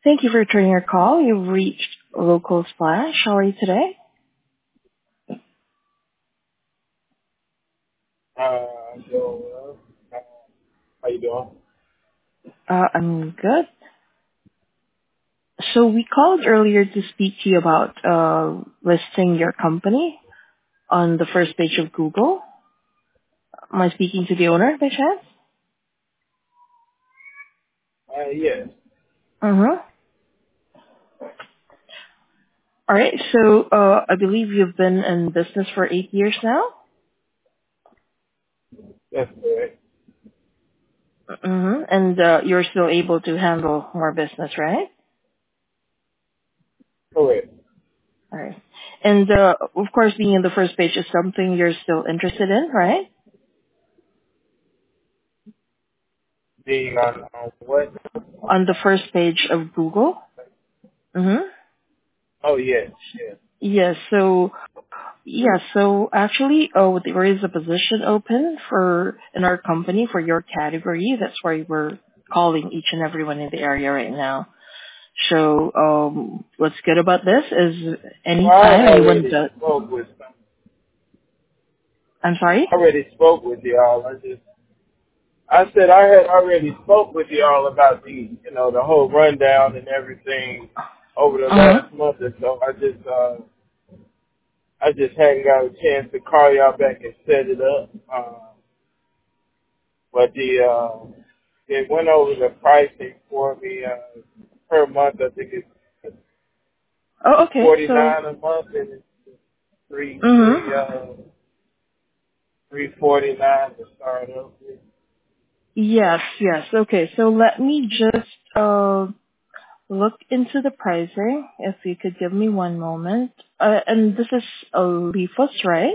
Thank you for returning your call. You've reached Local Splash. How are you today? I'm doing well. How you doing? I'm good. So we called earlier to speak to you about listing your company on the first page of Google. Am I speaking to the owner by chance? Yes. Mm-hmm. All right. So I believe you've been in business for 8 years now. That's correct. Mm-hmm. And you're still able to handle more business, right? Correct. All right. And of course, being in the first page is something you're still interested in, right? Being on what? I'm On the sorry. first page of Google. Mm-hmm. Oh, yes. Yes. Yes. So actually, there is a position open for in our company for your category. That's why we're calling each and everyone in the area right now. So what's good about this is Well, I had anytime anyone already does. spoke with some. I'm sorry. I already spoke with y'all. I said I had already spoke with y'all about the whole rundown and everything over the Uh-huh. last month or so. I just hadn't got a chance to call y'all back and set it up. But it went over the pricing for me per month. I think it's Oh, okay. So. 49 a month, and it's three three Mm-hmm. uh 349 to start up with. Yes. Yes. Okay. So let me just look into the pricing. If you could give me one moment. And this is a Leafos, right?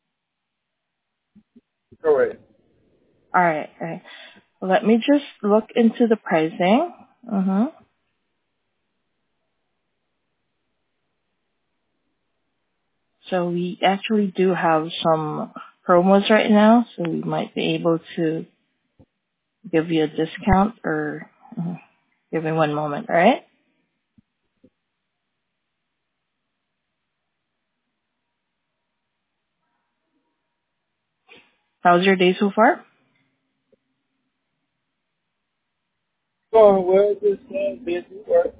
Correct. All right. All right. Let me just look into the pricing. Mm-hmm. So we actually do have some promos right now, so we might be able to give you a discount or give me one moment, all right? How's your day so far? Going well, just busy work.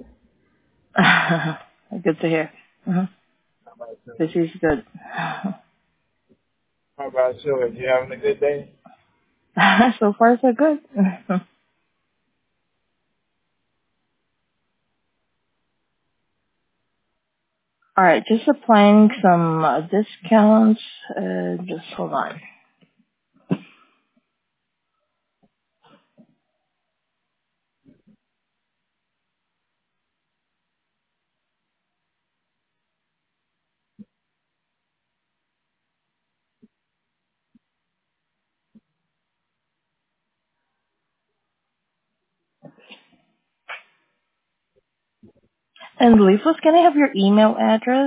Good to hear. Mm-hmm. How about you? This is good. How about you? You having a good day? So far, so good. All right, just applying some discounts. Just hold on. And Leafos, can I have your email address?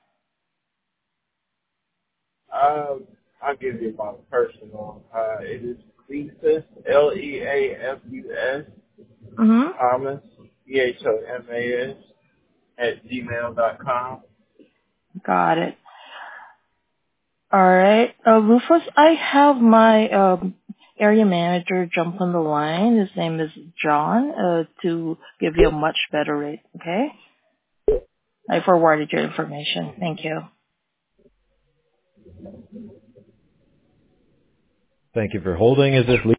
I'll give you my personal. It is Leafus, Leafus, Mm-hmm. Thomas, Thomas, at gmail.com. Got it. All right. Rufus, I have my area manager jump on the line. His name is John, to give you a much better rate, okay? I forwarded your information. Thank you. Thank you for holding. Is this